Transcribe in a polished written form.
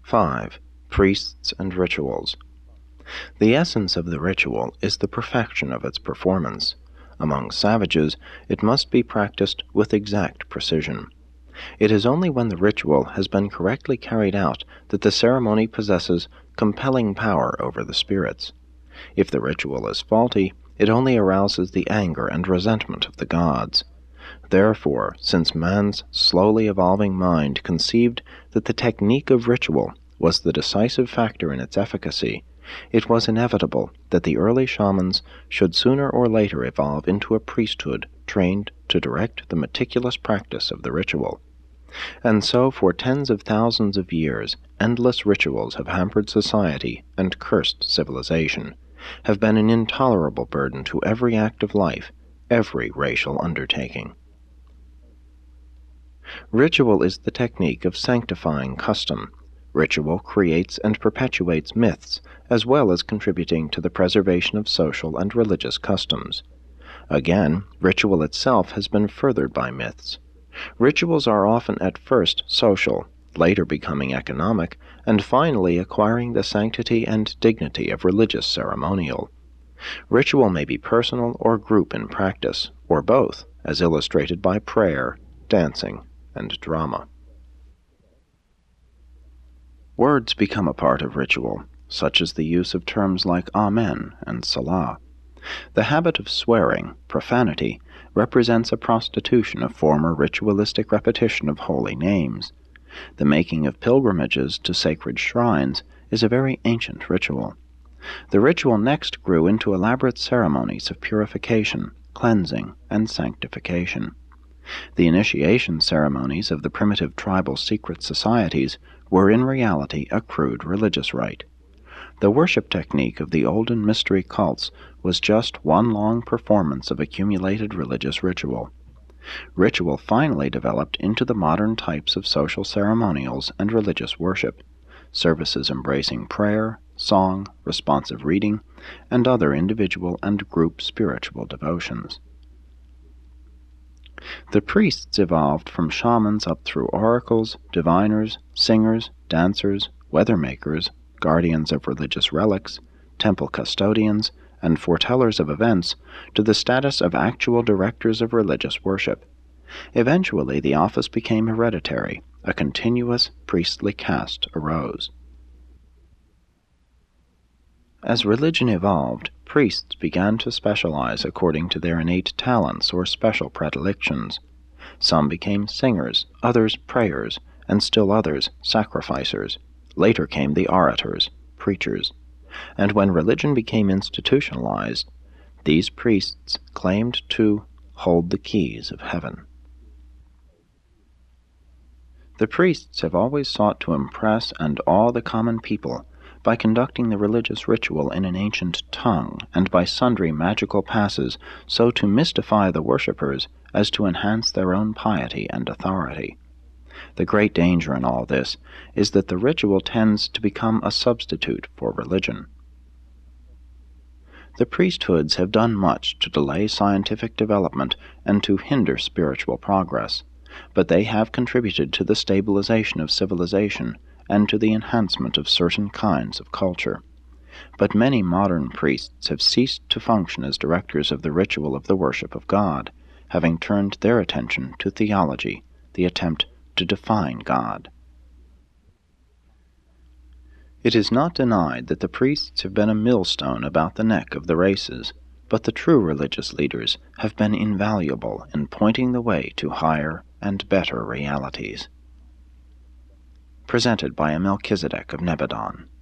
5. Priests and Rituals. The essence of the ritual is the perfection of its performance. Among savages, it must be practiced with exact precision. It is only when the ritual has been correctly carried out that the ceremony possesses compelling power over the spirits. If the ritual is faulty, it only arouses the anger and resentment of the gods. Therefore, since man's slowly evolving mind conceived that the technique of ritual was the decisive factor in its efficacy, it was inevitable that the early shamans should sooner or later evolve into a priesthood trained to direct the meticulous practice of the ritual. And so, for tens of thousands of years, endless rituals have hampered society and cursed civilization, have been an intolerable burden to every act of life, every racial undertaking. Ritual is the technique of sanctifying custom. Ritual creates and perpetuates myths, as well as contributing to the preservation of social and religious customs. Again, ritual itself has been furthered by myths. Rituals are often at first social, later becoming economic, and finally acquiring the sanctity and dignity of religious ceremonial. Ritual may be personal or group in practice, or both, as illustrated by prayer, dancing, and drama. Words become a part of ritual, such as the use of terms like Amen and Salah. The habit of swearing, profanity, represents a prostitution of former ritualistic repetition of holy names. The making of pilgrimages to sacred shrines is a very ancient ritual. The ritual next grew into elaborate ceremonies of purification, cleansing, and sanctification. The initiation ceremonies of the primitive tribal secret societies were in reality a crude religious rite. The worship technique of the olden mystery cults was just one long performance of accumulated religious ritual. Ritual finally developed into the modern types of social ceremonials and religious worship, services embracing prayer, song, responsive reading, and other individual and group spiritual devotions. The priests evolved from shamans up through oracles, diviners, singers, dancers, weather makers, guardians of religious relics, temple custodians, and foretellers of events, to the status of actual directors of religious worship. Eventually, the office became hereditary. A continuous priestly caste arose. As religion evolved, priests began to specialize according to their innate talents or special predilections. Some became singers, others prayers, and still others sacrificers. Later came the orators, preachers. And when religion became institutionalized, these priests claimed to hold the keys of heaven. The priests have always sought to impress and awe the common people by conducting the religious ritual in an ancient tongue and by sundry magical passes so to mystify the worshippers as to enhance their own piety and authority. The great danger in all this is that the ritual tends to become a substitute for religion. The priesthoods have done much to delay scientific development and to hinder spiritual progress, but they have contributed to the stabilization of civilization and to the enhancement of certain kinds of culture. But many modern priests have ceased to function as directors of the ritual of the worship of God, having turned their attention to theology, the attempt to define God. It is not denied that the priests have been a millstone about the neck of the races, but the true religious leaders have been invaluable in pointing the way to higher and better realities. Presented by a Melchizedek of Nebadon.